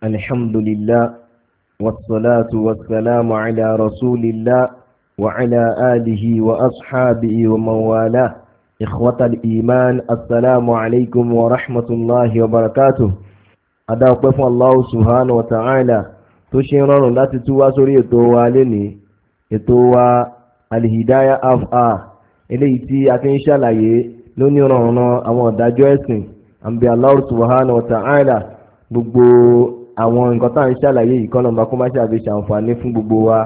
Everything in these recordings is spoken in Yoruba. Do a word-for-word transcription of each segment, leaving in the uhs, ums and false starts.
الحمد لله والصلاة والسلام على رسول الله وعلى آله وأصحابه ومن والاه. إخوة الإيمان، السلام عليكم ورحمة الله وبركاته. أدعوكم الله سبحانه وتعالى تشيرون لا تتواصلوا يتواليني يتوى الهداية أفعى إليتي أكين شالعي لوني رونا أمو داجو اسم أنبي الله سبحانه وتعالى gbogbo àwọn nǹkan tá à ń ṣàlàyé yìí kọ́nà máa kó má ṣàbí ṣàǹfààní fún gbogbo wa.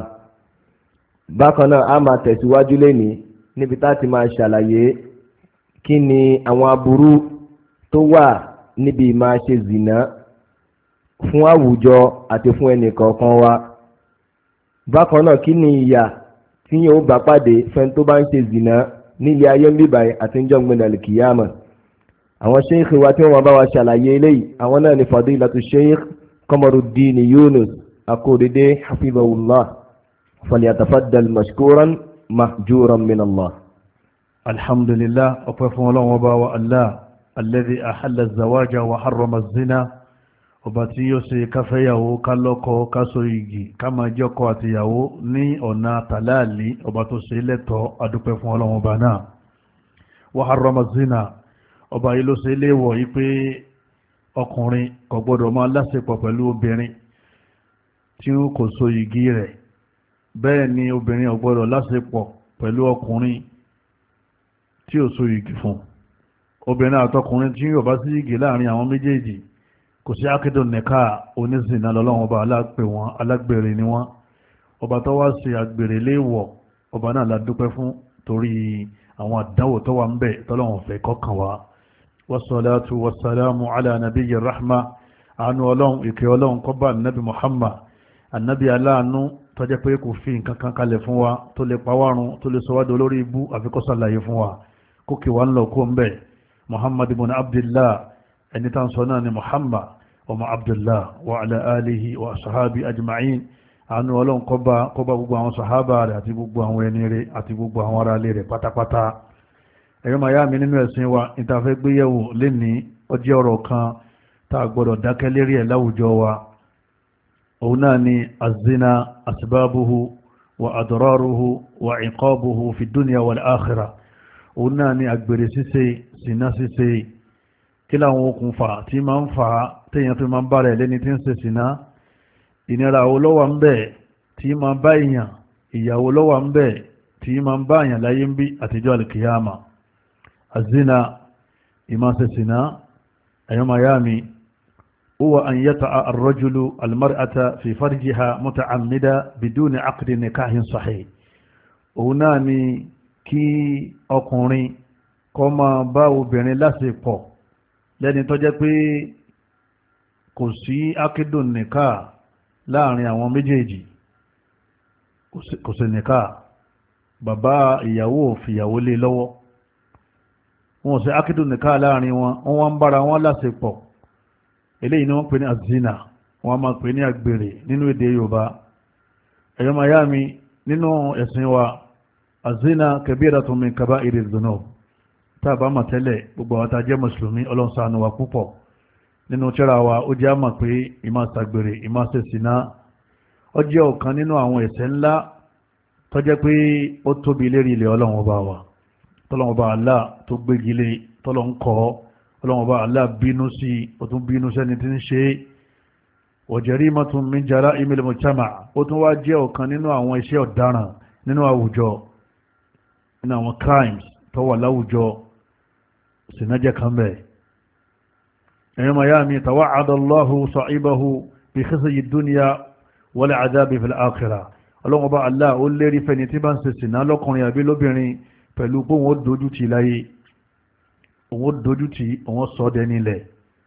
bákan náà a máa tẹ̀síwájú lénìí níbi tá a ti máa ṣàlàyé kí ni àwọn aburú tó wà níbi máa ṣe zìnà fún àwùjọ àti fún ẹnì kọ̀ọ̀kan wa. bákan náà kí ni ìyà tí yóò bá pàdé fẹ́ni tó bá ń ṣe zìnà nílé ayé ń bíbáyìí àti ń jọ́ ń gbẹ̀dẹ̀ àlùkìyámà. àwọn sheikh wa tí wọ́n bá wa ṣàlàyé eléyìí àwọn náà ni fadilatu sheikh Qamaruddin Yunus Akorede hafizahullah, falyatafaddal mashkuran mahjuran min Allah. alhamdulillah, ọpẹ́ fún Ọlọ́run ọba wa Allah alladhi ahalla az-zawaja wa harrama az-zina, ọba tí yóò ṣe káfẹ́yàwó kálọ́kọ kásọ igi ká máa jẹ́ ọkọ àtìyàwó ní ọ̀nà tàláàlì, ọba tó ṣe lẹ́tọ̀ọ́. adúpẹ́ fún Ọlọ́run ọba náà. wa harrama az-zina, ọba yìí ló ṣe léèwọ̀ yìí pé ọkùnrin kò gbọdọ̀ máa láṣepọ̀ pẹ̀lú obìnrin tí kò so igi rẹ̀, bẹ́ẹ̀ ni obìnrin ò gbọdọ̀ láṣepọ̀ pẹ̀lú ọkùnrin tí ò so igi fún. obìnrin àtọkùnrin tí yóò bá sí igi láàrin àwọn méjèèjì kò sí akédò nìka oníṣìnà lọ́lọ́wọ́n ọba alápè wọn alágbèrè ni wọ́n. ọba tó wá ṣe àgbèrè léèwọ̀, ọba náà la dúpẹ́ fún torí àwọn àdánwò tó wà ń bẹ tọ́lọ́wọ́n fẹ́ kọ́kàn wá. wassalatu wassalamu ala nabiyyi rahma, àánú ọlọ́run ìkẹ́ ọlọ́run kó bá nabi muhammad, annabi aláàánú tó jẹ́ pé kò fi nǹkan kan kalẹ̀ fún wa tó lè pàwárun tó lè sọwádọ̀ lórí ibú àfikọ́ sàlàyé fún wa kó kí wá ń lọ kó ń bẹ̀. muhammad ibn abdullah, ẹni tán sọ náà ni muhammad ọmọ abdullah wa ala alihi wa sahabi ajma'in. àánú ọlọ́run kó bá kó bá gbogbo àwọn sahaba rẹ̀ àti gbogbo àwọn ẹni rẹ̀ àti gbogbo àwọn ará ilé rẹ̀ pátápátá. ẹ̀yọ́ máa yá mi nínú ẹ̀sìn wa ìtafẹ́ gbéyẹ̀wò lénìí ó jẹ́ ọ̀rọ̀ kan tá a gbọ́dọ̀ dákẹ́ lérí ẹ̀ láwùjọ wa. òun náà ni azina asbabuhu wa adraruhu wa iqabuhu fi dunya wal akhirah. òun náà ni àgbèrè ṣíṣe, ṣìnà ṣíṣe, kí láwọn okùnfà tí máa ń fà á téèyàn fi máa ń bára ẹ̀ lẹ́ni tí ń ṣe ṣìnà. ìnira wo ló wà ń bẹ tí máa bá èèyàn, ìyàwó ló wà ń bẹ tí máa bá èèyàn láyé ń bí àtijọ́ alkiyama. azina, ìmáṣẹ̀sìnà, ẹ̀yọ́ mayami, huwa an yata'a ar-rajulu al-mar'ata fi farjiha muta'ammida biduni aqdi nikahin sahih. òun náà ni kí ọkùnrin kó máa bá obìnrin láṣepọ̀ lẹ́ni tó jẹ́ pé kò sí akédùn nìka láàrin àwọn méjèèjì, kò sí nìka, bàbá ìyàwó fìyàwó lé lọ́wọ́, wọn sì akédùn nìka láàrin wọn, wọn wá ń bára wọn láṣepọ̀. eléyìí ni wọ́n pè ní azina, wọ́n máa pè ní àgbèrè nínú èdè Yorùbá. ẹ̀yọ́ mayami, nínú ẹ̀sìn wa azina kabiratun min kaba'iri dhunub. tá a bá mọ̀ tẹ́lẹ̀ gbogbo àwọn tá a jẹ́ mùsùlùmí Ọlọ́run ṣàánú wa púpọ̀. nínú tírà wa ó jẹ́ àmà pé ìmá ṣàgbèrè, ìmá ṣe ṣìnà ó jẹ́ ọ̀kan nínú àwọn ẹ̀ṣẹ̀ ńlá tó jẹ́ pé ó tóbi lérí ilẹ̀ Ọlọ́run ọba wa, tọ́lọ́run ọba Allah tó gbégi lé, tọ́lọ́run kọ́, Ọlọ́run ọba Allah bínú sí, ó tún bínú sẹ́ni tí ń ṣe. wa jarimatun min jara'imil mujtama', ó tún wá jẹ́ ọ̀kan nínú àwọn iṣẹ́ ọ̀daràn nínú àwùjọ, nínú àwọn crimes tó wà láwùjọ. ṣìnà jẹ́ kan bẹ́ẹ̀. ẹ̀yọ́ mayami, tawa'ada Allahu sa'ibahu bi khizyi dunya wal 'adhabi fil akhirah. Ọlọ́run ọba Allah ó lérí fẹ́ni tí bá ń ṣe ṣìnà lọ́kùnrin àbí lóbìnrin pẹ̀lú pé òun ó dojú tì láyé, òun ó dojú tì, òun ó sọ ọ́ dẹni ilẹ̀,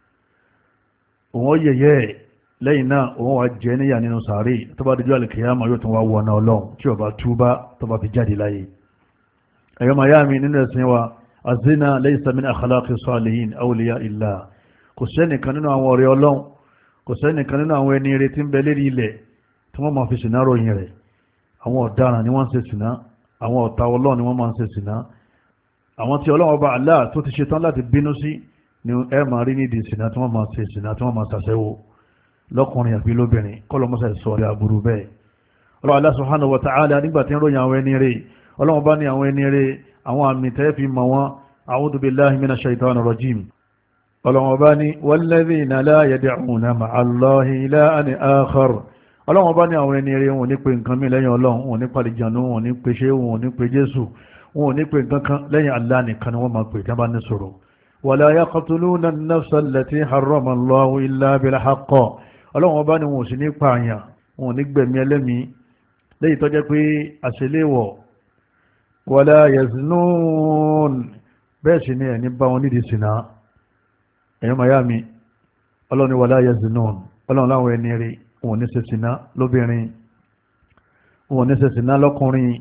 òun ó yẹ̀yẹ́ lẹ́yìn náà òun wá jẹ́ níyà nínú sàárè. tó bá dojú àlùkìyámà yóò tún wá wọná Ọlọ́run tí ó bá túbá tó bá fi jáde láyé. ẹ̀yọ́ mayami, nínú ẹ̀sìn wa azina laysa min akhlaqi salihin awliya illah. kò sẹ́nìkan nínú àwọn ọ̀rẹ́ Ọlọ́run, kò sẹ́nìkan nínú àwọn ẹni rere tí ń bẹ lérí ilẹ̀ tí wọ́n máa fi ṣìnà ròyìn rẹ̀. àwọn ọ̀daràn ni wọ́n ń ṣe ṣìnà, àwọn ọ̀tá Ọlọ́run ni wọ́n máa ń ṣe ṣìnà. àwọn tí Ọlọ́run ọba Allah tó ti ṣetán láti bínú sí ni ẹ máa rí nídìí ṣìnà tí wọ́n máa ṣe ṣìnà tí wọ́n máa ṣàṣẹ́wó. lọ́kùnrin àbí lóbìnrin kọ́lọ́mọ́sà ìsọ̀rọ̀ àbúrú bẹ́ẹ̀. ọlọ́run Allah subhanahu wa ta'ala nígbà tí ń ròyìn àwọn ẹni rẹ̀ ọlọ́run bá ní àwọn ẹni rẹ̀ àwọn àmì tẹ́ fi mọ̀ wọn a'udhu billahi minash shaitanir rajim. ọlọ́run bá ní walladhina la yad'una ma'a Allahi ilahan akhar. ọlọ́run bá ní àwọn ẹni rẹ̀ wọn ní pé nǹkan mi lẹ́yìn ọlọ́run wọn ní pàlìjànú wọn ní pé ṣé wọn ní pé Jésù wọn ní pé nǹkan kan lẹ́yìn Allah nìkan ni wọ́n máa pè tán bá ní sọ̀rọ̀. wala yaqtuluna an-nafsa allati harrama Allahu illa bil haqq. ọlọ́run bá ní wọn ò sì ní pààyàn wọn ní gbẹ̀mí ẹlẹ́mìí lẹ́yìn tó jẹ́ pé àṣẹléwọ̀ wala yaznun bẹ́ẹ̀ sì ni ẹni bá wọn nídìí sínà ẹ̀yọ́ miami ọlọ́run ni wala yaznun ọlọ́run láwọn ẹni rí wọn ní ṣe sínà lóbìnrin wọn ní ṣe sínà lọ́kùnrin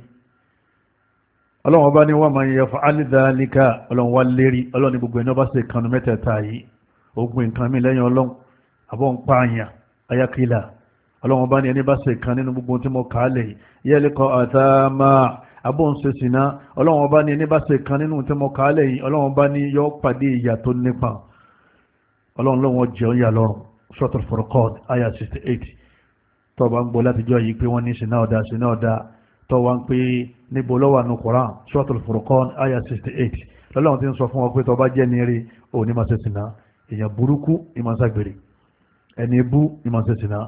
ọlọ́run bá ní wa man yaf'al dhalika ọlọ́run wá lérí ọlọ́run ní gbogbo ẹni ọba ṣe kanu mẹ́tẹ̀ẹ̀ta yìí ogun nǹkan mi lẹ́yìn ọlọ́run àbọ̀ ń pààyàn ayakila ọlọ́run bá ní ẹni bá ṣe kan nínú gbogbo tí mo kà á lè yẹ́lẹ́kọ̀ àtàmà abóhùnsẹ̀sìná ọlọ́run bá ní ẹni bá ṣe kan nínú tí mo kà á lè yìí ọlọ́run bá ní yọ pàdé ìyà tó nípa ọlọ́run lọ́wọ́ jẹun yà lọ́rùn Suratul Furqan aya sixty eight tó bá ń gbọ́ látijọ́ yìí pé wọ́n ní sinna ọ̀dà sinna ọ̀dà tó wá ń pé níbo lọ́wọ́ àánú Quran Suratul Furqan aya sixty eight lọ́lọ́run ti ń sọ fún ọ pé tó bá jẹ́ ní rí òní máa ṣe sìnà èèyàn burúkú ìmọ̀ ságbèrè ẹni ibú ìmọ̀ ṣe sìnà.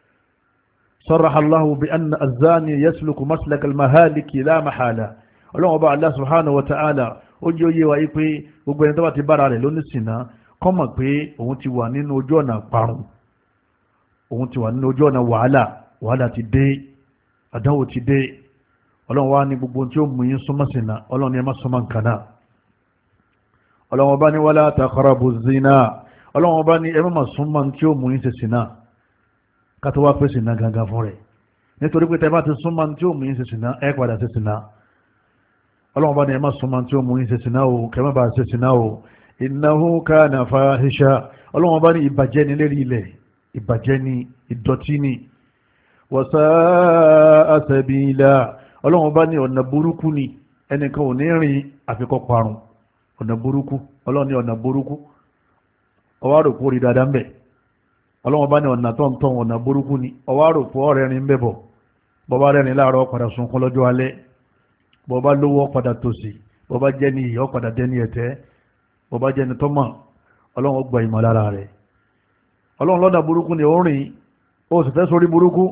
صرح الله بأن الزاني يسلك مسلك المهالك لا محالة ọlọ́run ọba Allah subhanahu wa ta'ala ó jẹ́ oyé wa yí pé gbogbo ẹni tó bá ti bára rẹ̀ lónìí sínà kó mọ̀ pé òun ti wà nínú ojú ọ̀nà parun òun ti wà nínú ojú ọ̀nà wàhálà wàhálà ti dé àdánwò ti dé ọlọ́run wá ní gbogbo tí ó mú yín súnmọ́ sínà ọlọ́run ní ẹ má súnmọ́ nǹkan náà ọlọ́run ọba ní wala taqrabu zina ọlọ́run ọba ní ẹ má súnmọ́ tí ó mú yín ṣe sínà kátó wá pèsè náà gangan fún rẹ̀ nítorí pé tẹ́bá ti súnmọ́ tí ó mú yín ṣe sìná ẹ padà ṣe sìná ọlọ́run bá ní ẹ má súnmọ́ tí ó mú yín ṣe sìná o kẹ́mẹ́ bá ṣe sìná o innahu kana fahisha ọlọ́run bá ní ìbàjẹ́ ní lérí ilẹ̀ ìbàjẹ́ ní ìdọ̀tí ní wa sa'a sabila ọlọ́run bá ní ọ̀nà burúkú ní ẹnìkan ò ní rìn àfikọ́ parun ọ̀nà burúkú ọlọ́run ní ọ̀nà burúkú ọwọ́ àròkú rí dáadáa ń bẹ̀ ọlọ́wọ́n bá ní ọ̀nà tọ́ntọ́ ọ̀nà burúkú ni ọwá rò pọ̀ rẹ̀rin bẹ̀bọ̀ bọ́bá rẹ̀rin láàárọ̀ padà sunkún lọ́jọ́ alẹ́ bọ́bá lówó padà tòsí bọ́bá jẹ́ ní ìyọ́ padà dẹ́ ní ẹ̀tẹ́ bọ́bá jẹ́ ní tọ́mọ̀ ọlọ́wọ́n gba ìmọ̀ lára rẹ̀ ọlọ́wọ́n lọ́nà burúkú ni ó rìn ó sì fẹ́ sórí burúkú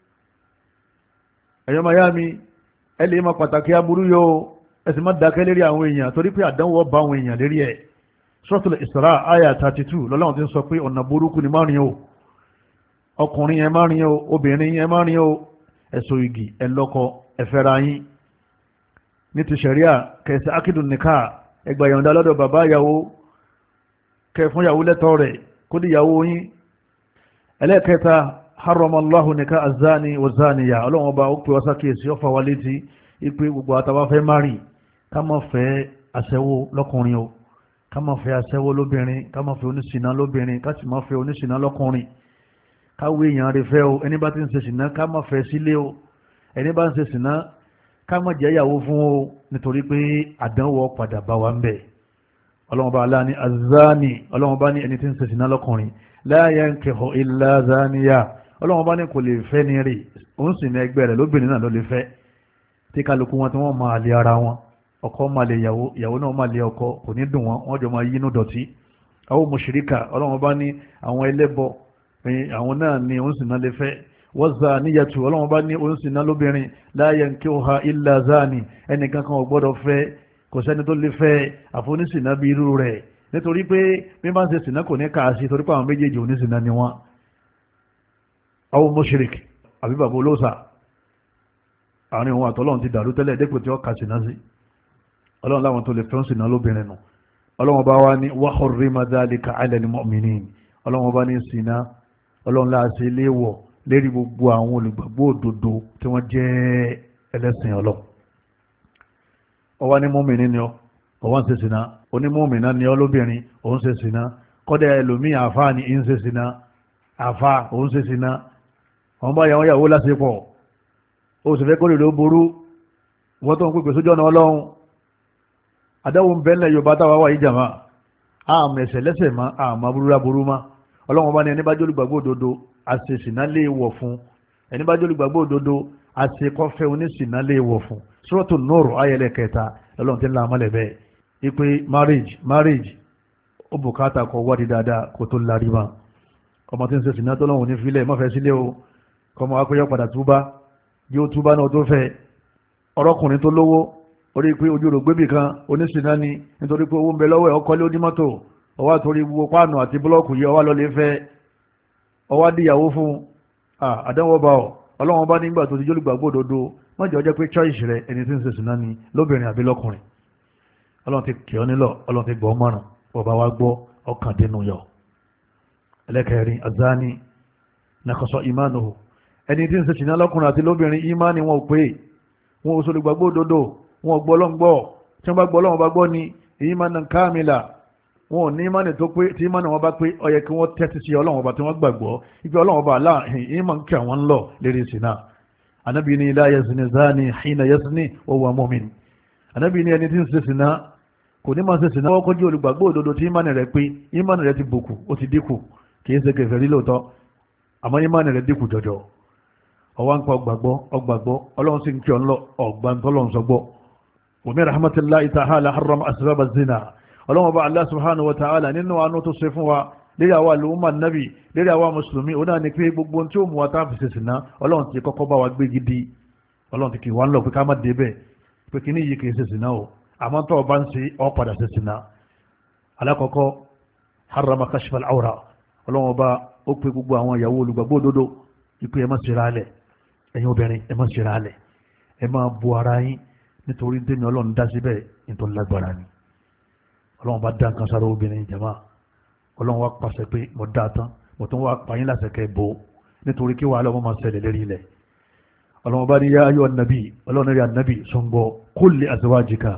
ẹ̀yọ́ mayami ẹ lè má pàtàkì aburú yóò ẹ sì má dákẹ́ lérí àwọn èèyàn torí pé àdánwò bá àwọn èèyàn lérí ẹ̀ Suratul Isra aya thirty two lọ́lọ́run ti ń sọ pé ọ̀nà burúkú ni má rìn o ọkùnrin yẹn má rìn o obìnrin yẹn má rìn o ẹ̀sọ́ igi ẹ̀lọ́kọ ẹ̀fẹ́ra yín ní ti ṣẹ̀ríà kẹsì akídùn nìka ẹgbà yọ̀ǹda lọ́dọ̀ bàbá ìyàwó kẹ fún ìyàwó lẹ́tọ̀ rẹ̀ kó di ìyàwó yín ẹlẹ́ẹ̀kẹta haramallahu nìka azani wazaniya ọlọ́run ọba ó pè wá sákèsí ọ̀fà wa létí ipe gbogbo àtàwà fẹ́ má rìn ká má fẹ́ aṣẹ́wó lọ́kùnrin o ká má fẹ́ aṣẹ́wó lóbìnrin ká má fẹ́ oníṣìná lóbìnrin ká sì má fẹ́ oníṣìná lọ́kùnrin káwé èèyàn rẹ̀ fẹ́ o ẹni bá ti ń ṣe ṣìná ká má fẹ́ sílé o ẹni bá ń ṣe ṣìná ká má jẹ́ ìyàwó fún o nítorí pé àdánwò padà bá wa ń bẹ̀ ọlọ́run bá aláàní azani ọlọ́run bá ní ẹni tí ń ṣe ṣìná lọ́kùnrin la yankihu illa zaniya ọlọ́run bá ní kò lè fẹ́ ní rí òun sì ní ẹgbẹ́ rẹ̀ lóbìnrin náà ló lè fẹ́ tí kálukú wọn tí wọ́n máa lé ara wọn ọkọ máa lè yàwó ìyàwó náà máa lè ọkọ kò ní dùn wọn wọ́n jọ máa yínú dọ̀tí àwọn mùṣírikà ọlọ́run bá ní àwọn ẹlẹ́bọ àwọn náà ni òun sì náà lè fẹ́ wazaniyatu ọlọ́run bá ní òun sì náà lóbìnrin la yankihuha illa zani ẹnìkan kan ò gbọ́dọ̀ fẹ́ kò sẹ́ni tó lè fẹ́ àfonísìnà bí irú rẹ̀ nítorí pé bí bá ń ṣe sìnà kò ní káàsì torí pé àwọn méjèèjì onísìnà ni wọ́n àwọn mushrik àbí bàbá olóòsà àárín òun àtọ́lọ́run ti dàrú tẹ́lẹ̀ dẹ́pẹ̀ tí ó kà sínà sí ọlọ́run láwọn tó lè fẹ́ sínà lóbìnrin nù ọlọ́run bá wá ní wa hurrima dhalika ala al-mu'minin ọlọ́run bá ní sínà ọlọ́run láàṣẹ léwọ̀ lérí gbogbo àwọn olùgbàgbọ́ òdodo tí wọ́n jẹ́ ẹlẹ́sìn ọlọ́run ọwá ní mọ́mìnì ni ọ ọwá ń ṣe sínà onímọ́mìnà ni ọ lóbìnrin òun ṣe sínà kọ́dẹ̀ ẹlòmíì àfáà ni ń ṣe sínà àfáà òun ṣe sínà wọ́n bá yàwó yàwó lásìpọ̀ ó sì fẹ́ kó lè ló burú wọ́n tó ń pèpè sójú ọ̀nà ọlọ́run adáwò ń bẹ́lẹ̀ yorùbá táwa wà yìí jàmá àmì ẹ̀sẹ̀ lẹ́sẹ̀ má àmà burúra burú má ọlọ́run bá ní ẹni bá jẹ́ olùgbàgbọ́ òdodo àṣesìná lè wọ̀ fún ẹni bá jẹ́ olùgbàgbọ́ òdodo àṣekọ́fẹ́ oníṣìná lè wọ̀ fún Suratu Nur ayẹlẹ kẹta ọlọ́run ti ń la amọ́lẹ̀ bẹ́ẹ̀ ipe marriage marriage ó bùkátà kọ wádìí dáadáa kó tó lárí ma ọmọ tí ń ṣe sìná tọ́lọ́hùn ní filẹ̀ mọ́fẹ́ sílé o kọmọ akóyọ padà túbá yóò túbá náà tó fẹ́ ọ̀rọ̀kùnrin tó lówó orí pé ojú rò gbébì kan oníṣìná ni nítorí pé owó ń bẹ lọ́wọ́ ẹ̀ ọkọ́lé onímọ́tò ọwá torí gbogbo páànù àti búlọ́ọ̀kù yìí ọwá lọlé fẹ́ ọwá díyàwó fún àdánwò bá ọ ọlọ́wọ́n bá nígbà tó ti jólùgbàgbọ́ òdodo wọ́n jẹ́ ọjọ́ pé choice rẹ ẹni tí ń ṣe sìná ni lóbìnrin àbí lọ́kùnrin ọlọ́run ti kì ọ́ nílọ̀ ọlọ́run ti gbọ́ mọ́ràn ọba wa gbọ́ ọkàn dínú yọ ẹlẹ́kẹrin azani nakọsọ imánuhu ẹni tí ń ṣe sìná lọ́kùnrin àti lóbìnrin ìmáni wọn ò pé wọn ò sọlùgbàgbọ́ òdodo wọn ò gbọ́ ọlọ́run gbọ́ tí wọ́n bá gbọ́ ọlọ́run bá gbọ́ ni ìmánan kámìlà wọn ò ní ìmáni tó pé tí ìmáni wọn bá pé ó yẹ kí wọ́n tẹ́tí sí ọlọ́run ọba tí wọ́n gbàgbọ́ ibi ọlọ́run ọba aláàhìn ìmọ̀ ń kí àwọn ń lọ lérí sìná anábì ní la yazni zani hina yazni wa huwa mu'min anábì ní ẹni tí ń ṣe sìná kò ní máa ṣe sìná wọ́n kọjú olùgbàgbọ́ òdodo tí ìmáni rẹ̀ pé ìmáni rẹ̀ ti bùkù ó ti dínkù kì í ṣe kèfèrí lóòótọ́ àmọ́ ìmáni rẹ̀ dínkù jọjọ ọwọ́ ń pa ọgbàgbọ́ ọgbàgbọ́ ọlọ́run sì ń kí ọ ń lọ ọgbàntọ́lọ́run sọgbọ́ wa min rahmatillahi ta'ala harrama asbaba zina ọlọ́run bá Allah subhanahu wa ta'ala nínú àánú tó ṣe fún wa lérí àwa àlùmọ́ nàbì lérí àwa mùsùlùmí ó náà ní pé gbogbo tí ó mú wa tá a fi ṣe sìná ọlọ́run ti kọ́kọ́ bá wa gbé gidi ọlọ́run ti kì wá ń lọ pé ká má dé bẹ́ẹ̀ pé kí ní yìí kì í ṣe sìná o àmọ́ tó o bá ń ṣe ọ́ padà ṣe sìná alákọ̀ọ́kọ́ harrama kashfa al-awra ọlọ́run bá ó pe gbogbo àwọn ìyàwó olùgbàgbọ́ òdodo ìpè ẹ má ṣe ra alẹ̀ ẹ̀yin obìnrin ẹ má ṣe ra alẹ̀ ẹ má bu ara yín nítorí tẹ́mi ọlọ́run dá síbẹ̀ nítorí lágbára ni ọlọ́run bá dá nǹkan sára obìnrin jama ọlọ́run wá pàṣẹ pé mo dá tán mo tún wá pààyàn láṣẹ kẹ́ bò nítorí kí wàhálà wọn máa ṣẹlẹ̀ lérí ilẹ̀ ọlọ́run bá ní yá ayọ́ ànábì ọlọ́run rí ànábì sọ́ngbọ́ kul li azwajika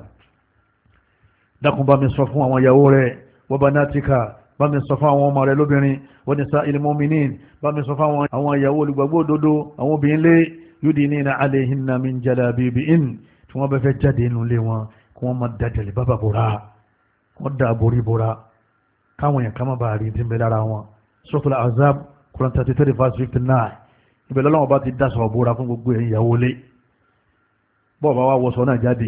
dákun bá mi sọ fún àwọn ìyàwó rẹ̀ wa banatika bá mi sọ fún àwọn ọmọ rẹ̀ lóbìnrin wa nisa'il mu'minin bá mi sọ fún àwọn ìyàwó olùgbàgbọ́ òdodo àwọn obìnrin lé yudinina alayhinna min jalabibihin tí wọ́n bá fẹ́ jáde nínú ilé wọn kí wọ́n máa dájàlè bábà bòrá wọ́n dá borí bora káwọn èèyàn ká má bàa rí ti ń bẹ lára wọn Suratul Ahzab Quran thirty three verse fifty nine ibẹ̀ lọ́wọ́ bá ti dá sọ̀rọ̀ bora fún gbogbo ẹ̀yin ìyàwó lé bọ́ọ̀ bá wá wọṣọ náà jáde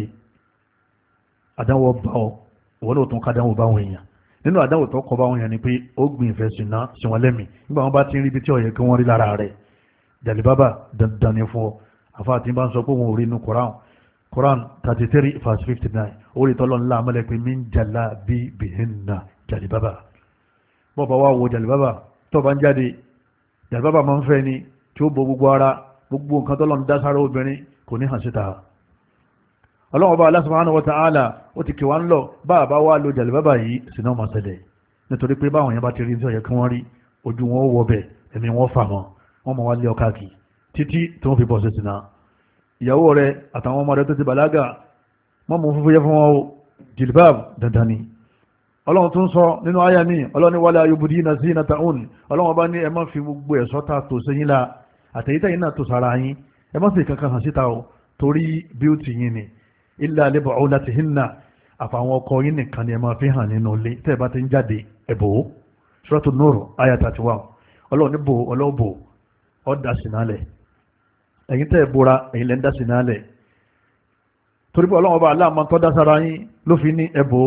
àdánwò bá ọ òun náà tún ká àdánwò bá wọn èèyàn nínú àdánwò tó kọ bá wọn èèyàn ni pé ó gbìn ìfẹ́ sìnà sí wọn lẹ́mìí nígbà wọn bá ti ń rí ibi tí ó yẹ kí wọ́n rí lára rẹ̀ jàlíbábà dandan ni fún ọ àfáà tí ń bá ń sọ pé wọn ò rí inú Quran Quran thirty three verse fifty nine orí tọ́lọ́ ńlá amẹ́lẹ̀ pé min jalabibihinna jàlíbábà bọ́ọ̀bá wá wo jàlíbábà tó bá ń jáde jàlíbábà máa ń fẹ́ ni tí ó bo gbogbo ara gbogbo nǹkan tọ́lọ́ ń dá sára obìnrin kò ní hàn síta ọlọ́wọ́ bá Allah subhanahu wa ta'ala ó ti kí wá ń lọ bá a bá wá lo jàlíbábà yìí sínú ọmọ ṣẹlẹ̀ nítorí pé báwọn yẹn bá ti rí ní ọ̀yẹ́ kí wọ́n rí ojú wọn ó wọ bẹ̀ ẹ̀mí wọn fà mọ́ wọ́n mọ̀ wá lé ọkà kì títí tí wọ́n fi bọ̀ sí sínú ìyàwó rẹ̀ àtàwọn ọmọ rẹ̀ tó ti bàlágà wọ́n mú fúnfúyẹ́ fún wọn o jìlbáàbù dandan ni ọlọ́run tún sọ nínú àyà mi ọlọ́run ní wala yubdina zinatahun ọlọ́run bá ní ẹ má fi gbogbo ẹ̀ṣọ́ ta tó sẹ́yìn la àtẹ̀yítẹ̀yìn náà tó sára yín ẹ má sì kankan hàn síta o torí bíútì yín ni illa li bu'ulatihinna àfàwọn ọkọ yín nìkan ni ẹ máa fi hàn nínú ilé tẹ́ ẹ bá ti ń jáde ẹ̀bò Suratu Nur àyà thirty one ọlọ́run ní bò ọlọ́run bò ọ́ dà sí nálẹ̀ ẹ̀yin tẹ́ ẹ bóra ẹ̀yin lẹ́ ń dá sí nálẹ̀ torí pé ọlọ́run ọba aláàmọ́ tó dá sára yín ló fi ní ẹ̀bò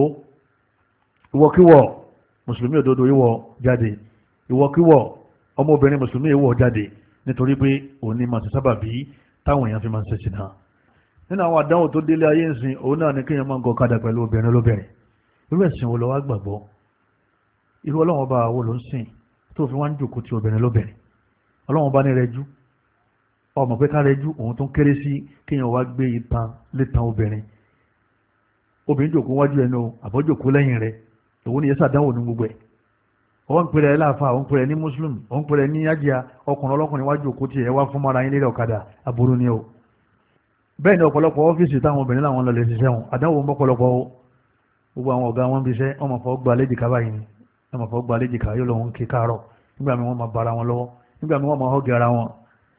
ìwọ̀kíwọ̀ mùsùlùmí òdodo ìwọ̀ jáde ìwọ̀kíwọ̀ ọmọbìnrin mùsùlùmí ìwọ̀ jáde nítorí pé òun ni màá ti sábà bí táwọn èèyàn fi máa ń ṣe sí náà nínú àwọn àdánwò tó délé ayé ń sìn òun náà ni kéèyàn máa ń gọ kadà pẹ̀lú obìnrin lóbìnrin irú ẹ̀sìn wo lọ wá gbàgbọ́ irú ọlọ́run ọba wo ló ń sìn tó fi wá ń jòkó ti obìnrin lóbìnrin ọlọ́run ọba ní rẹjú ọmọ pé ká rẹjú òun tó kéré sí kéèyàn wá gbé itan létan obìnrin obìnrin jòkó wájú ẹnu àbọ́jòkó lẹ́yìn rẹ̀ òun ni yẹn sàdánwò ní gbogbo ẹ̀ ọwọ́n ń pèrè ẹ̀ láàfà òun pèrè ní muslim òun pèrè ní ájíà ọkùnrin ọlọ́kùnrin wájú òkú tí ẹ wá fún mara yín lérí ọ̀kadà aburú ni o bẹ́ẹ̀ ni ọ̀pọ̀lọpọ̀ ọ́fíìsì táwọn obìnrin láwọn lọ lè ṣiṣẹ́ wọn àdánwò mọ́pọ̀lọpọ̀ o gbogbo àwọn ọ̀gá wọn bí iṣẹ́ wọn máa fọ́ gba léjìká báyìí ni wọn máa fọ́ gba léjìká yóò lọ́wọ́ ń ké káàárọ̀ nígbà mi wọ́n máa bara wọn lọ́wọ́ nígbà mi wọ́n máa họ́gì ara wọn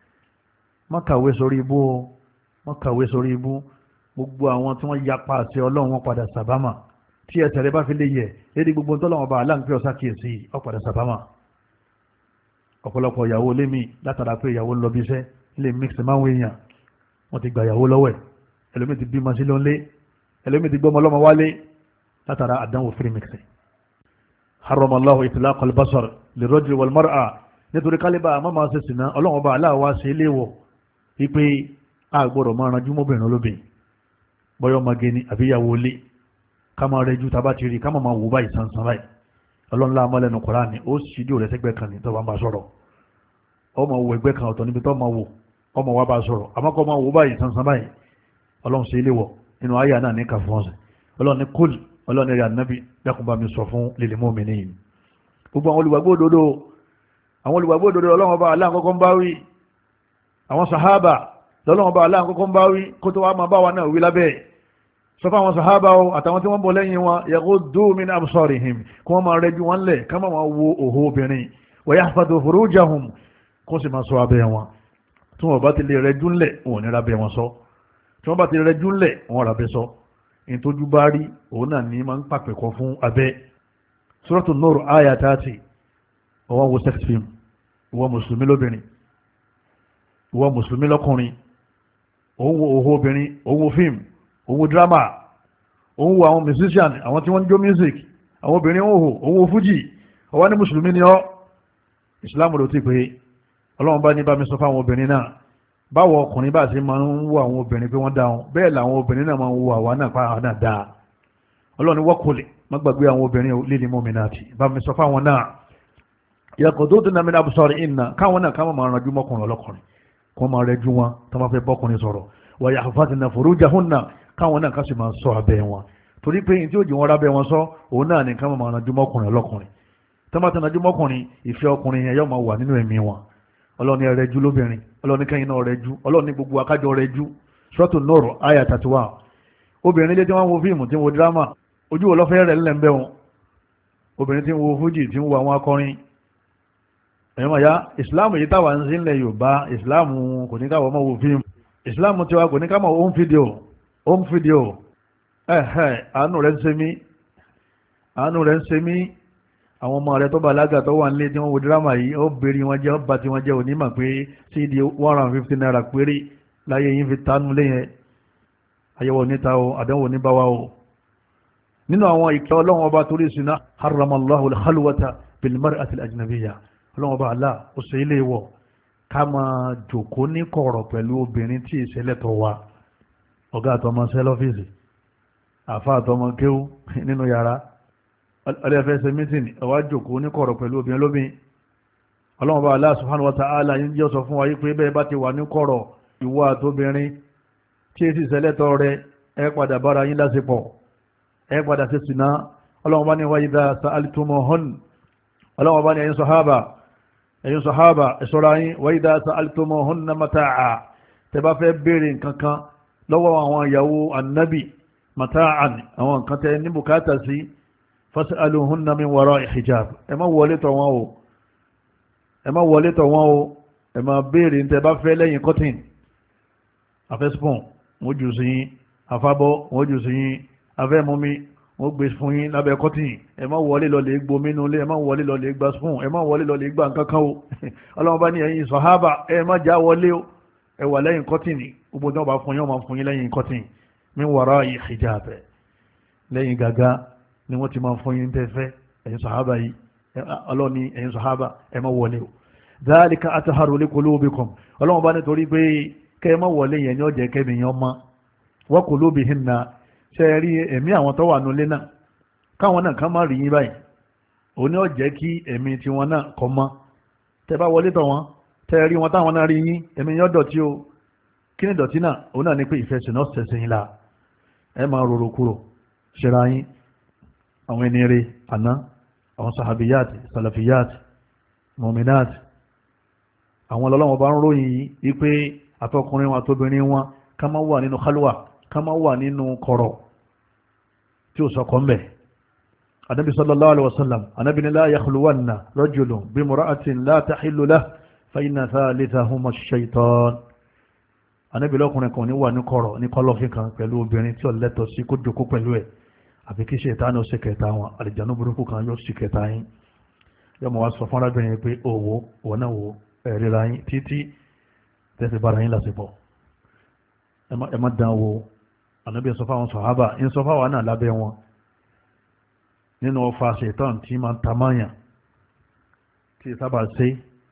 má kàwé sórí ibú o má kàwé sórí ibú gbogbo àwọn tí wọ́n yapa àti ọlọ́run wọn padà sàbámà tí ẹsẹ̀ rẹ bá fi lè yẹ lédi gbogbo ntọ́lọ́wọ́n bá aláǹpẹ́ ọ̀sá kìí sí ọ̀padà sàbámà ọ̀pọ̀lọpọ̀ ìyàwó lé mi látara pé ìyàwó lọ bí iṣẹ́ ilé mix máa ń èèyàn wọ́n ti gba ìyàwó lọ́wọ́ ẹ̀ ẹlòmíì ti bímọ sí lónlé ẹlòmíì ti gbọ́mọ lọ́mọ wálé látara àdánwò free mixing. haramallahu itlaq albasar lirajul wal mar'a nítorí kálíbà àmọ́ máa ṣe sìnà ọlọ́run bá aláwa ṣe léwọ̀ wípé a gbọ́dọ̀ máa ranjú mọ́bìnrin olóbìn bọ́yọ́ mage ni àbí ìyàwó lé ká máa rẹjú tá bá ti rí ká máa wò báyìí sansan báyìí ọlọ́run láàmú lẹ́nu Kùránì ó sì dí òrẹ́ sẹ́gbẹ́ kan ní tó bá ń bá sọ̀rọ̀ ọmọ wo ẹgbẹ́ kan ọ̀tọ̀ níbi tó máa wò ọmọ wa bá sọ̀rọ̀ àmọ́ kọ́ máa wò báyìí sansan báyìí ọlọ́run ṣe ilé wọ̀ nínú àyà náà ní kàfọ́nsẹ̀ ọlọ́run ní kúl ọlọ́run ní rẹ̀ ànábì dákun bá mi sọ fún lil mu'minin gbogbo àwọn olùgbàgbọ́ òdodo àwọn olùgbàgbọ́ òdodo ọlọ́run ọba aláà kọ́kọ́ ń bá wí àwọn sàhábà lọ́lọ́run ọba aláà kọ́kọ́ ń bá wí kó tó wá máa bá wa náà wí lábẹ́ sọ fún àwọn sàhábà o àtàwọn tí wọ́n bọ̀ lẹ́yìn wọn yaghuddu min absarihim kí wọ́n máa rẹjú wọn lẹ̀ ká máa wo òhò obìnrin wa yahfadhu furujahum kó sì máa sọ abẹ́ wọn tí wọ́n bá ti lè rẹjú ńlẹ̀ wọn ò ní ra bẹ́ wọn sọ tí wọ́n bá ti rẹjú ńlẹ̀ wọn ra bẹ́ sọ ìtọ́jú bá rí òun náà ní máa ń pàpẹ̀kọ fún abẹ́ Suratu Nur àyà thirty ọwọ́ wo sex film ìwọ mùsùlùmí lóbìnrin ìwọ mùsùlùmí lọ́kùnrin òun wo òhò obìnrin òun wo fíìmù òun wo drama òun wo àwọn musician àwọn tí wọ́n ń jó music àwọn obìnrin òhò òun wo fújì ọwọ́ ní mùsùlùmí ni ọ́ ìsìláàmù ló ti pé ọlọ́run bá ní bá mi sọ fáwọn obìnrin náà báwo ọkùnrin bá ṣe máa ń wo àwọn obìnrin pé wọ́n dáhùn bẹ́ẹ̀ làwọn obìnrin náà máa ń wo àwa náà pa àwọn náà dáa ọlọ́run ní wọ́kùnlé má gbàgbé àwọn obìnrin lílì mu'minati bá mi sọ fáwọn náà yaqududna min absarihinna káwọn náà káwọn máa ranjú mọ́kùnrin ọlọ́kùnrin kó máa rẹjú wọn tó máa fẹ́ bọ́kùnrin sọ̀rọ̀ wa yahfazna furujahunna káwọn náà ká sì máa sọ abẹ́ wọn torí pé tí ó jì wọn rábẹ́ wọn sọ òun náà ní káwọn máa ranjú mọ́kùnrin ọlọ́kùnrin tó máa tẹ̀ ranjú mọ́kùnrin ìfẹ́ ọkùnrin yẹn yóò máa wà nínú ẹ̀mí wọn ọlọ́ni ẹrẹ́jú lóbìnrin ọlọ́ni kẹ́yìn náà rẹ́jú ọlọ́ni gbogbo akájọ rẹ́jú Suratu Nur àyà thirty one obìnrin ilé tí wọ́n wo fíìmù tí wọ́n wo dírámà ojú wo lọ́fẹ́ rẹ̀ ńlẹ̀ ń bẹ́ wọn obìnrin tí ń wo fújì tí ń wo àwọn akọrin ẹ̀yọ́ màá yá ìsìláàmù yìí táwa ń sí ilẹ̀ Yorùbá ìsìláàmù kò ní káwọ́ ọmọ wo fíìmù ìsìláàmù tiwa kò ní ká mọ̀ home video home video ẹ̀hẹ̀ àánú rẹ̀ ń ṣe mí àánú rẹ̀ ń ṣe mí àwọn ọmọ rẹ̀ tó bàlágà tó wà nílé tí wọ́n wo dírámà yìí ó bèrè wọn jẹ́ ọba tí wọ́n jẹ́ onímọ̀ pé sí di one hundred and fifty naira péré láyé yìí fi tánú léyìn ayẹwo níta o àdánwò níbáwá o nínú àwọn ìkẹ́ ọlọ́run ọba torí ìsìná haramallahu al-khalwata bil mar'ati al-ajnabiyya ọlọ́run ọba Allah ó ṣe ilé wọ̀ ká máa jòkó ní kọ̀rọ̀ pẹ̀lú obìnrin tí ìṣẹ̀lẹ̀ tó wà ọ̀gá àtọmọ sẹ́lọ́fíìsì àfa àtọmọ kéwú nínú yàrá ọlẹ́fẹ́sẹ̀ mítìnì ọwá jòkó ní kọ̀rọ̀ pẹ̀lú obìnrin lóbìn ọlọ́run ọba Allah subhanahu wa ta'ala yín jẹ́ sọ fún wa yí pé bẹ́ẹ̀ bá ti wà ní kọ̀rọ̀ ìwọ àtobìnrin tí èsì ìṣẹ̀lẹ̀ tó rẹ ẹ padà bára yín lásìpọ̀ ẹ padà sí sinna ọlọ́run bá ní wa idha sa'altumuhun ọlọ́run bá ní ẹ̀yin sọ̀hábà ẹ̀yin sọ̀hábà ẹ̀ṣọ́ra yín wa idha sa'altumuhunna mata'a tẹ bá fẹ́ béèrè nǹkan kan lọ́wọ́ àwọn ìyàwó annabi mata'an àwọn nǹkan tẹ ní bùkátà sí fas'aluhunna min wara'i hijab ẹ má wọlé tọ̀ wọ́n o ẹ má wọlé tọ̀ wọ́n o ẹ má béèrè tẹ bá fẹ́ lẹ́yìn cotton afẹ́sùpọ̀n wọ́n jù sí yín afábọ́ wọ́n jù sí yín afẹ́ mọ́mí wọ́n gbé fún yín lábẹ́ kọ́tìn ẹ má wọlé lọ lè gbomi nulẹ̀ ẹ má wọlé lọ lè gba spoon ẹ má wọlé lọ lẹ gba nǹkan kan o ọlọ́run bá ní ẹ̀yin sọ̀hábà ẹ má já wọlé o ẹ wà lẹ́yìn kọ́tìn gbogbo tí wọ́n bá fún yín wọ́n máa fún yín lẹ́yìn kọ́tìn min wara'i hijab lẹ́yìn gàgá ni wọ́n ti máa fún yín tẹ́fẹ́ ẹ̀yin sọ̀hábà yìí ọlọ́run ní ẹ̀yin sọ̀hábà ẹ má wọlé o dhalika atharu li qulubikum ọlọ́run bá nítorí pé kẹ́ ẹ má wọlé yẹn ní ọ̀jẹ̀ kẹ́mi yẹn ọmọ wa qulubihinna ṣe rí ẹ̀mí àwọn tó wà nulẹ̀ náà káwọn náà ká má rí yín báyìí òní ó jẹ́ kí ẹ̀mí tiwọn náà kọ́ mọ́ tẹ bá wọlé tọ̀ wọ́n tẹ rí wọn táwọn náà rí yín ẹ̀mí yẹn dọ̀tí o kí ni dọ̀tí náà òun náà ní pé ìfẹ́ sìn náà ṣẹ̀ṣẹ̀ yín la ẹ máa rorò kúrò ṣera yín àwọn ẹni rere àná àwọn sahabiyat salafiyat mu'minat àwọn ọlọ́wọ́n bá ń ròyìn yìí pé àtọkùnrin wọn àtobìnrin wọn ká má wà nínú khalwa ká má wà nínú kọ̀rọ̀ tí ó sọkọ̀ ń bẹ̀. Ànábì sallallahu alaihi wasallam Ànábì ní la yakhluwanna rajulun bimra'atin la tahillu lahu fa inna thalithahuma ash-shaytan. Ànábì lọ́kùnrin kan ní wà ní kọ̀rọ̀ ní kọ́lọ́fín kan pẹ̀lú obìnrin tí ó lẹ́tọ̀ sí kó jókòó pẹ̀lú ẹ̀ àfi kí ṣètánì ó sì kẹta wọn àlìjánu burúkú kan yóò sì kẹta yín. yọmọ wa sọ fún arábìnrin pé òwò òwò náà wò ẹ̀ríra yín títí tẹ́sí bára yín lásìpọ̀ ẹ má dán wò ànábì sọ fáwọn sàhábà ń sọ fáwọn náà lábẹ́ wọn nínú ọfà ṣètọ́n tí máa ń ta máyàn tí sábà ṣe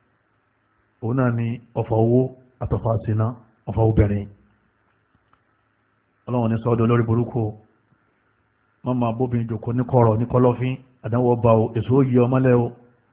òun náà ni ọfà owó àtọ̀fà síná ọfà obìnrin ọlọ́run ní sọ́dọ̀ lórí burúkú wọ́n máa bóbin jòkó ní kọ̀rọ̀ ní kọlọ́fín àdánwò ọba o èso ó yí ọmọlẹ́ o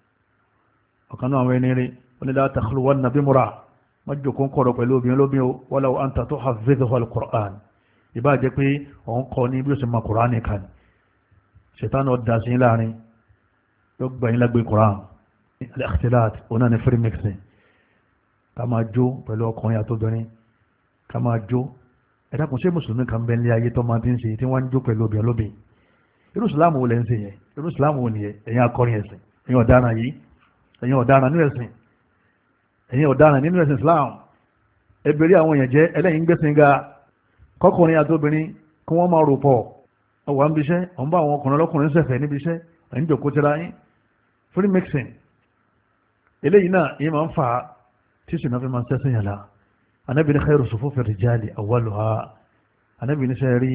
ọ̀kan náà àwọn ẹni rí wọ́n ní la takhluwanna bimra wọ́n jòkó ń kọ̀rọ̀ pẹ̀lú obìnrin lóbi o walaw anta tuhaffizuhu al-Qur'an ìbá jẹ́ pé òun kọ́ ní bí ó sì máa Qur'an nìkan ṣètánù ọ̀dà sí láàrin yóò gbà yín lágbé Qur'an al-ikhtilat òun náà ní free mixing ká máa jó pẹ̀lú ọkùnrin àtobìnrin ká máa jó ẹ̀dàkùn ṣé mùsùlùmí kan bẹ́ẹ̀ ní ayé tó máa ti ń ṣe tí wọ́n ń jó pẹ̀lú obìnrin lóbi irú ìsìláàmù wo lẹ́ ń ṣe yẹn irú ìsìláàmù wo nìyẹn ẹ̀yin akọrin ẹ̀sìn ẹ̀yin ọ̀daràn yìí ẹ̀yin ọ̀daràn nínú ẹ̀sìn ẹ̀yin ọ̀daràn nínú ẹ̀sìn Islam ẹbẹ̀rẹ̀ àwọn èèyàn jẹ́ ẹlẹ́yìn gbẹ̀sìn ga kọkùnrin àtobìnrin kí wọ́n máa rò pọ̀ ọwọ́ à ń bíṣẹ́ ọ̀n bá àwọn ọkùnrin ọlọ́kùnrin ṣẹ̀fẹ̀ níbi iṣẹ́ ẹ̀yin jòkó tẹ́ra yín free mixing eléyìí náà yìí máa ń fà á tí sinna fi máa ń sẹ́sìn yàrá Ànábì ní khairu sufufi rijali awwaluha Ànábì ní sẹ́rí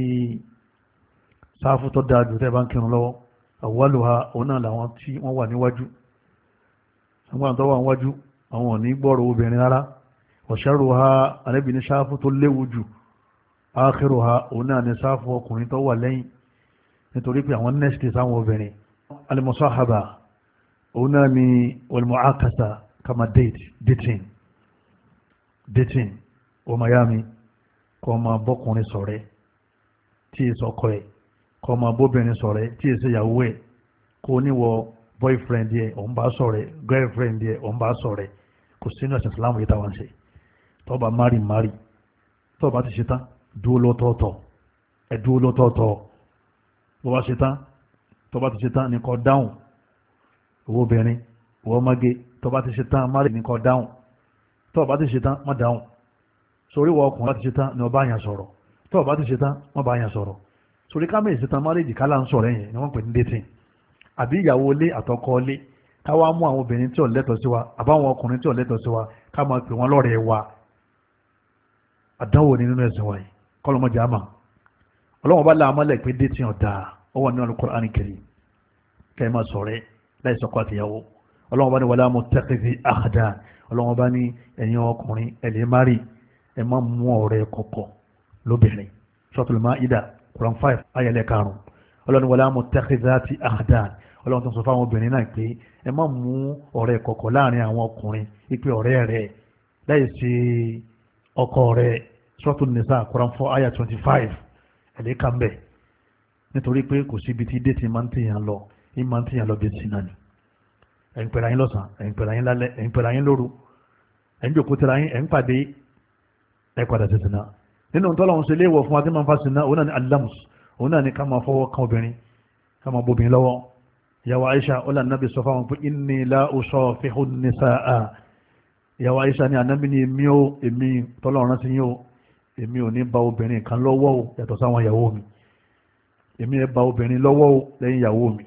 sáfù tó dáa jù tẹ́ bá ń kírun lọ́wọ́ awwaluha òun náà làwọn tí wọ́n wà níwájú àwọn tó wà níwájú àwọn ò ní gbọ́rọ̀ obìnrin rárá wa sharruha Ànábì ní sáfù tó léwu jù akhiruha òun náà ní sáfù ọkùnrin tó wà lẹ́yìn nítorí pé àwọn nẹ́ẹ̀sì sáwọn obìnrin al-musahaba òun náà ní wal-mu'akasa kama date dating dating o miami kọ́ ma bọ́kùnrin sọ̀rẹ́ tí è sọkọ ẹ̀ kọ́ ma bóbìnrin sọ̀rẹ́ tí è ṣèyàwó ẹ̀ kó níwọ̀ boyfriend yẹ òun bá sọ̀rẹ́ girlfriend yẹ òun bá sọ̀rẹ́ kò sínú ẹ̀sìn Islam yìí táwọn ṣe tó bá mari mari tó bá ti ṣe tán dúró lọ́tọ̀ọ̀tọ̀ ẹ̀ dúró lọ́tọ̀ọ̀tọ̀ bó bá ṣe tán tó bá ti ṣe tán ní kó dáhùn owó obìnrin owó ọmọge tó bá ti ṣe tán mari ní kó dáhùn tó bá ti ṣe tán má dáhùn sórí wọ ọkùnrin bá ti ṣe tán ni ọba àyàn sọ̀rọ̀ tó bá ti ṣe tán wọ́n bá àyàn sọ̀rọ̀ sórí kámẹ́ ìṣe tán márèjì kálá ń sọ̀rọ̀ yẹn ni wọ́n pè ní dating àbí ìyàwó ilé àtọkọ ilé káwá mú àwọn obìnrin tí ò lẹ́tọ̀ọ́ sí wa àbáwọn ọkùnrin tí ò lẹ́tọ̀ọ́ sí wa ká máa pè wọ́n lọ́rẹ̀ẹ́ wa àdánwò ni nínú ẹ̀sìn wa yìí kọ́lọ́mọdé àmà ọlọ́wọ́n bá láàmọ́lẹ̀ pé dating ọ̀dà ó wà nínú Al-Qur'an Karim kẹ́ ẹ máa sọ̀rẹ́ láì sọ́kọ àtìyàwó ọlọ́wọ́n bá ní wala muttakhidhi akhdan ọlọ́wọ́n bá ní ẹ̀yin ọkùnrin ẹ̀lẹ́ mari ẹ má mú ọ̀rẹ́ kọ̀kọ̀ lóbìnrin Suratul Maida Quran five ayẹlẹ karùn-ún ọlọ́wọ́n wala muttakhidhati akhdan ọlọ́wọ́n tó sọ fáwọn obìnrin náà pé ẹ má mú ọ̀rẹ́ kọ̀kọ̀ láàrin àwọn ọkùnrin ipe ọ̀rẹ́ rẹ̀ láì sí ọkọ rẹ̀ Suratul Nisa Quran four ayah twenty five ẹ̀lẹ́ kan bẹ̀ nítorí pé kò síbi tí dé ti máa ń tèèyàn lọ ní máa ń tèèyàn lọ bí ti náà ni ẹ̀yin pẹ̀lú ayín lọ́sàn ẹ̀yin pẹ̀lú ayín lálẹ́ ẹ̀yin pẹ̀lú ayín lóru ẹ̀yin jòkó tẹ̀lé ayín ẹ̀yin pàdé ẹ̀ padà tètè náà nínú tọ́lọ́hún ṣe léèwọ̀ fún wa tí máa ń fa sinna òun náà ni alams òun náà ni ká máa fọwọ́ kan obìnrin ká máa bóbìnrin lọ́wọ́ ìyàwó Aisha ọlá nàbì sọ fáwọn pé inni la usafihu nisaa ìyàwó Aisha ni ànábì ni èmi ó èmi tọ́lọ́hún rántí yín ó èmi ò ní ba obìnrin kan lọ́wọ́ ó yàtọ̀ sáwọn ìyàwó mi èmi ẹ̀ ba obìnrin lọ́wọ́ ó lẹ́yìn ìyàwó mi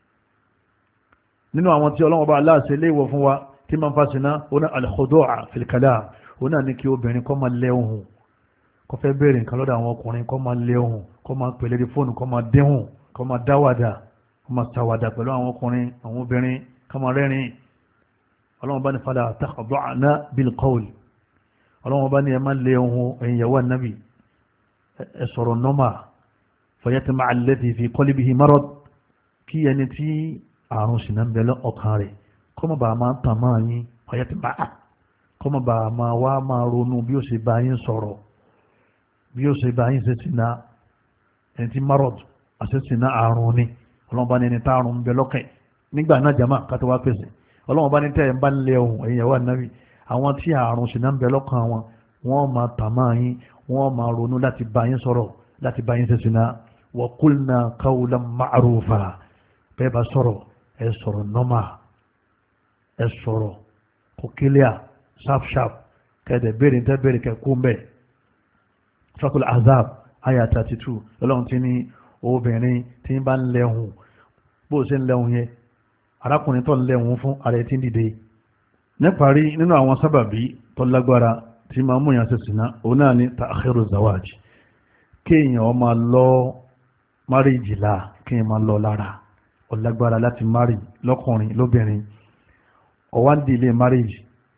nínú àwọn tí ọlọ́wọ́ bá aláàṣẹ léèwọ̀ fún wa tí ma ń fa síná ọ̀nà al-khudu'a fil kalam ọ̀nà ní kí obìnrin kọ́ máa lé ohùn kọ́ fẹ́ bèèrè nǹkan lọ́dọ̀ àwọn ọkùnrin kọ́ máa lé ohùn kọ́ máa pèlè rí fóònù kọ́ máa déhùn kọ́ máa dáwàdà kọ́ máa tàwàdà pẹ̀lú àwọn ọkùnrin àwọn obìnrin kọ́ máa rẹ́rìn ọlọ́wọ́ bá ní fala takhda'na bil qawl ọlọ́wọ́ bá ní ẹ máa lé ohùn ẹ̀yin ìyàwó ànábì ẹ sọ̀rọ̀ nọ́mà fayatma'a alladhi fi qalbihi marad kí ẹni tí àrùn sì náà ń bẹ̀lẹ̀ ọkàn rẹ̀ kọ́mọ̀ bá máa ń tàn máa yín ọ̀yẹ́ ti máa kọ́mọ̀ bá máa wá máa ronú bí ó ṣe bá yín sọ̀rọ̀ bí ó ṣe bá yín ṣe sìnà ẹni tí marod àṣẹ sìnà àrùn ni ọlọ́run bá ní ẹni tá àrùn ń bẹ lọ́kàn nígbà náà jama kátó wá pèsè ọlọ́run bá ní tẹ́ ẹ̀ ń bá ń lé ohun ẹ̀yìn ìyàwó ànábì àwọn tí àrùn sìnà ń bẹ lọ́kàn wọn wọ́n máa tàn máa yín wọ́n máa ronú láti bá yín sọ̀rọ̀ láti bá yín ṣe sìnà wa qulna qawlan ma'rufa bẹ́ẹ̀ bá sọ̀rọ̀ ẹ sọ̀rọ̀ nọ́mà ẹ sọ̀rọ̀ kò kílíà sharp sharp kẹ́ẹ̀dẹ̀ béèrè tẹ́ béèrè kẹ́kún bẹ́ẹ̀ Suratul Ahzab ayah thirty two ọlọ́run ti ní obìnrin tí ń bá ń lẹ́hùn bó ṣe ń lẹ́hùn yẹn arákùnrin tó lẹ́wọ̀n fún ààrẹ tí ń dìde. níparí nínú àwọn sábàbí tó lágbára tí máa mú yàn ṣe sìná òun náà ni ta'khiru zawaj, kéèyàn máa lọ márìjì là kéèyàn máa lọ lára, ó lágbára láti márì lọ́kùnrin lóbìnrin, ọ̀wá ń di ilé márìjì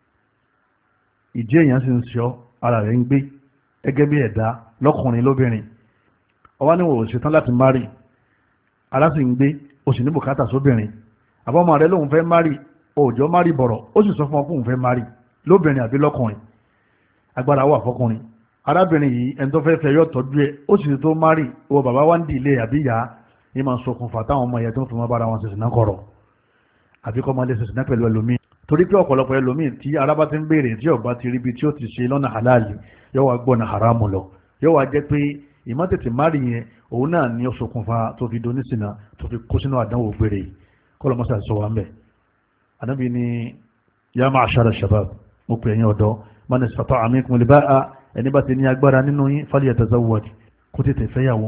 ìdí èèyàn sì ń ṣọ́ ara rẹ̀ ń gbé gẹ́gẹ́ bí ẹ̀dá lọ́kùnrin lóbìnrin, ọ̀wá ní wò ṣetán láti márì ara sì ń gbé ó sì ní bùkátà sóbìnrin, àbọ̀mọ̀ rẹ̀ lóun fẹ́ márì òòjọ́ márì bọ̀rọ̀ ó sì sọ fún ọkùnrin fẹ́ márì lóbìnrin àbí lọ́kùnrin, agbára wà fọkùnrin. arábìnrin yìí ẹni tó fẹ́ fẹ́ yọ tọ́jú ẹ ó sì tó márì wọ bàbá wa ń di ilé àbí ìyá ní máa ṣokùnfà táwọn ọmọ ìyá tó ń fi mọ́ bára wọn ṣẹ̀ṣẹ̀ náà kọ̀rọ̀ àbí kọ́ máa lè ṣẹ̀ṣẹ̀ náà pẹ̀lú ẹlòmíì, torí pé ọ̀pọ̀lọpọ̀ ẹlòmíì tí ara bá ti ń béèrè tí ọba ti ríbi tí ó ti ṣe lọ́nà halali yóò wá gbọ́nà haramu lọ, yóò wá jẹ́ pé ìmọ̀tètè márì yẹn òun náà ni ó ṣokùnfà tó fi donísìnà tó fi kó sínú àdánwò gbére kọ́lọ́ mọ́sá sọ wá ń bẹ̀. Ànábì ni ya ma'ashara shabab, mo pè ẹ̀yin ọ̀dọ́, man istata'a minkum al-ba'a, ẹni bá ti ní agbára nínú yín falyatazawwaj, kó tètè fẹ́yàwó,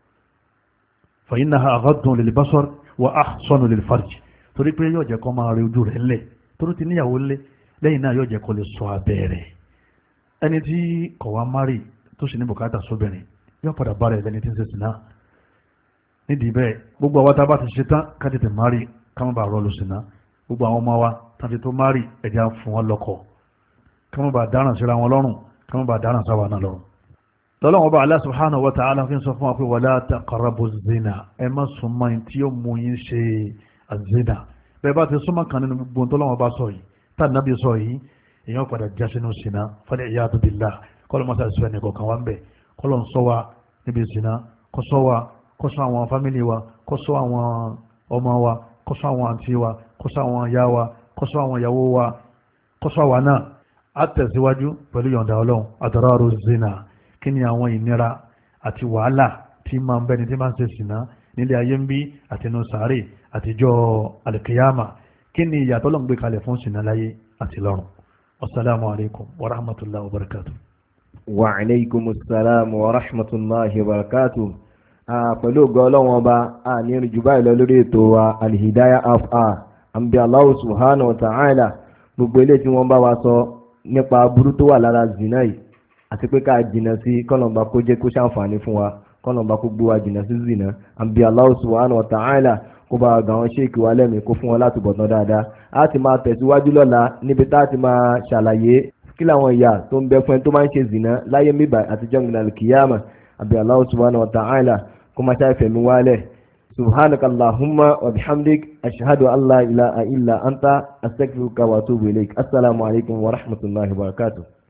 fa innaha aghaddu lil-basar wa ahsanu lil-farj, torí pé yóò jẹ́ kó máa rí ojú rẹ̀ lẹ̀ torí ti níyàwó lé, lẹ́yìn náà yóò jẹ́ kó lè sọ abẹ́rẹ́. ẹni tí kò wá márì tó sì ní bùkátà sóbìnrin yóò padà bá rẹ̀ lẹ́ni tí ń ṣe sìná. nídìí bẹ́ẹ̀ gbogbo àwọn tá a bá ti ṣe tán ká tètè márì ká má bàa rọlù sìná, gbogbo àwọn ọmọ wa tàbí tó márì ẹ̀já fún wọn lọ́kọ ká má bàa dáràn síra wọn lọ́rùn ká má bàa dáràn sáwà náà lọ́rùn. lọ́lọ́wọ́n bá Allah subhanahu wa ta'ala fi ń sọ fún wa pé wala taqrabu zina, ẹ má súnmọ́ ẹni tí yóò mú yín ṣe azina. bẹ́ẹ̀ bá ti súnmọ́ kan nínú gbogbo tó lọ́wọ́ bá sọ yìí tá nàbí sọ yìí èèyàn padà já sínú sínà fal iyadu billah, kọ́lọ́ mọ́sá sọ ẹnì kọ̀ọ̀kan wá ń bẹ̀, kọ́lọ́ ń sọ wa níbi sínà, kó sọ wa kó sọ àwọn fámìlì wa, kó sọ àwọn ọmọ wa, kó sọ àwọn àǹtí wa, kó sọ àwọn ìyá wa, kó sọ àwọn ìyàwó wa, kó sọ àwa náà. á tẹ̀síwájú pẹ̀lú yọ̀ǹda ọlọ́run adraru zina, kí ni àwọn ìnira àti wàhálà tí máa ń bẹ́ni tí máa ń ṣe sínà nílé ayé ń bí àtinú sàárè àtijọ́ alkiyama, kí ni ìyàtọ̀ lọ́n gbé kalẹ̀ fún sínà láyé àti lọ́run. Assalamu alaikum wa rahmatullahi wa barakatuh. Wa alaikum assalam wa rahmatullahi wa barakatuh. Pẹ̀lú ògo Ọlọ́run ọba a ní ìrìnjú báyìí lọ lórí ètò wa Al-Hidayah Afa, àmì Allah subhanahu wa ta'ala gbogbo ilé tí wọ́n bá wa sọ nípa aburú tó wà lára zina yìí àti pé ká jìnà sí kọ́lọ̀mbà kó jẹ́ kó ṣàǹfààní fún wa, kọ́lọ̀mbà kó gbé wa jìnà sí zina, àmì Allah subhanahu wa ta'ala kó bá gbà wọn ṣéèkì wa lẹ́mìí kó fún wọn láti bọ̀tán dáadáa. a ti máa tẹ̀síwájú lọ́la níbi tá a ti máa ṣàlàyé kí làwọn ìyà tó ń bẹ fún ẹni tó máa ń ṣe zina láyé míbà àtijọ́ ìgbìnà al-kiyama. àbí Allah subhanahu wa ta'ala kó máa ṣe àìfẹ̀mí wálẹ̀. subhanaka allahumma wa bihamdik ashhadu an la ilaha illa anta astaghfiruka wa atubu ilaik. assalamu alaikum wa rahmatullahi wa barakatuh.